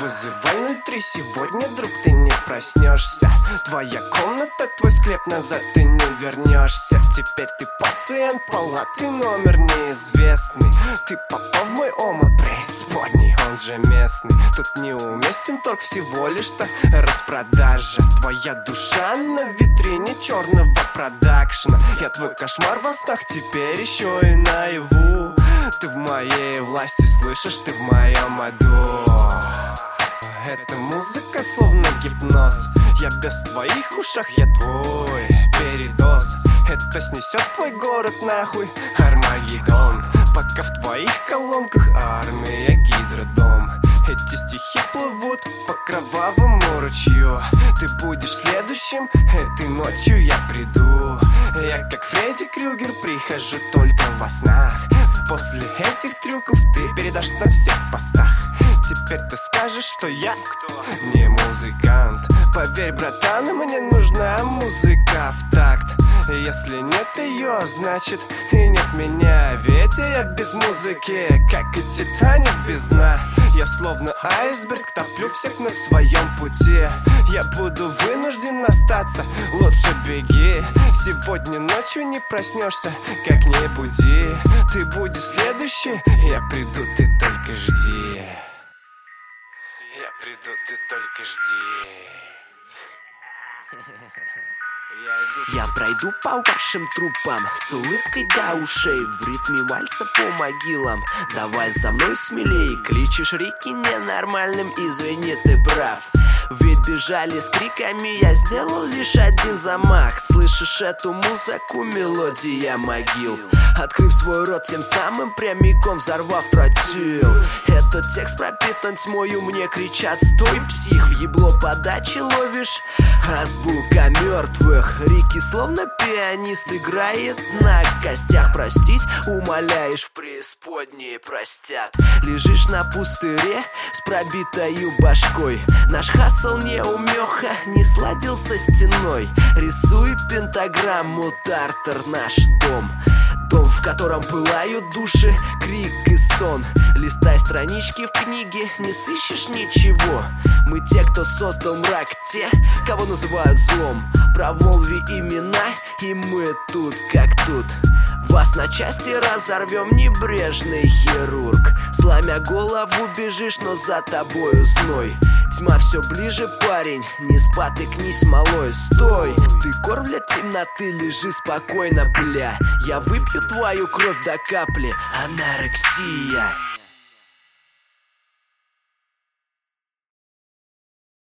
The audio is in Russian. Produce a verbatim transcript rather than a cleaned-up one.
Вызывай ноль три, сегодня, друг, ты не проснешься. Твоя комната, твой склеп, назад ты не вернешься. Теперь ты пациент палаты, номер неизвестный. Ты попал в мой омут преисподней, он же местный. Тут неуместен торг, всего лишь-то распродажа. Твоя душа на витрине черного продакшена. Я твой кошмар во снах, теперь еще и наяву. Ты в моей власти, слышишь, ты в моем аду. Эта музыка словно гипноз. Я без твоих ушах, я твой передоз. Это снесет твой город нахуй, Армагеддон. Пока в твоих колонках армия гидродом. Эти стихи плывут по кровавому ручью. Ты будешь следующим, этой ночью я приду. Я как Фредди Крюгер прихожу только во снах. После этих трюков ты передашь на всех постах. Теперь ты скажешь, что я кто? Не музыкант. Поверь, братан, мне нужна музыка в такт. Если нет ее, значит и нет меня. Ведь я без музыки, как и Титаник без дна. Я словно айсберг, топлю всех на своем пути. Я буду вынужден остаться, лучше беги. Сегодня ночью не проснешься, как не буди. Ты будешь следующий, я приду, ты только жди. Я приду, ты только жди. Я пройду по вашим трупам с улыбкой до ушей, в ритме вальса по могилам. Давай за мной смелей, кличешь реки ненормальным, извини, ты прав. Ведь бежали с криками, я сделал лишь один замах. Слышишь эту музыку, мелодия могил. Открыв свой рот, тем самым прямиком взорвав тротил. Этот текст пропитан тьмою, мне кричат: стой, псих, в ебло подачи ловишь азбука мертвых. Рики словно пианист играет на костях. Простить умоляешь, в преисподней простят. Лежишь на пустыре с пробитою башкой. Наш хасл неумеха не сладил со стеной. Рисуй пентаграмму, Тартар наш дом. Дом, в котором пылают души, крик и стон. Листай странички в книге, не сыщешь ничего. Мы те, кто создал мрак, те, кого называют злом. Промолви имена, и мы тут как тут. Вас на части разорвем, небрежный хирург. Сломя голову бежишь, но за тобою зной. Тьма все ближе, парень, не спотыкнись смолой. Стой, ты корм для темноты, лежи спокойно, бля. Я выпью твою кровь до капли, анорексия.